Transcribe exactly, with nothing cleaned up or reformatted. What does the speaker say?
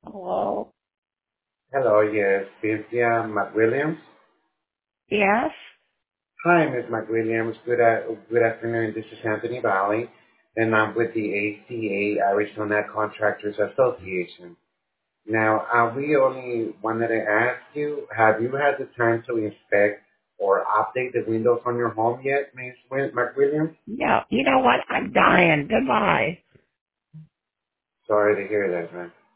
Hello? Hello, yes, Cynthia McWilliams. Yes? Hi, Miz McWilliams. Good, uh, good afternoon. This is Anthony Valley, and I'm with the A C A, Arizona Contractors Association. Now, uh, we only wanted to ask you, have you had the time to inspect or update the windows on your home yet, Miz Wi- McWilliams? No, you know what? I'm dying. Goodbye. Sorry to hear that, man.